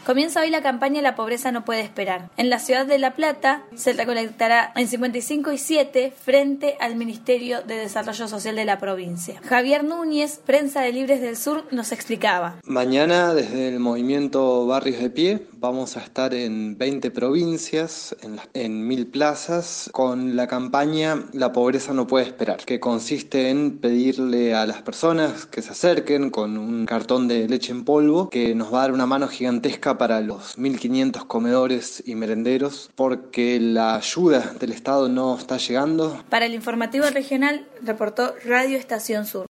Comienza hoy la campaña La pobreza no puede esperar. En la ciudad de La Plata se recolectará en 55 y 7 frente al Ministerio de Desarrollo Social de la provincia. Javier Núñez, Prensa de Libres del Sur, nos explicaba. Mañana, desde el movimiento Barrios de Pie, vamos a estar en 20 provincias, en 1000 plazas, con la campaña La pobreza no puede esperar, que consiste en pedirle a las personas que se acerquen con un cartón de leche en polvo, que nos va a dar una mano gigantesca para los 1500 comedores y merenderos, porque la ayuda del Estado no está llegando. Para el informativo regional, reportó Radio Estación Sur.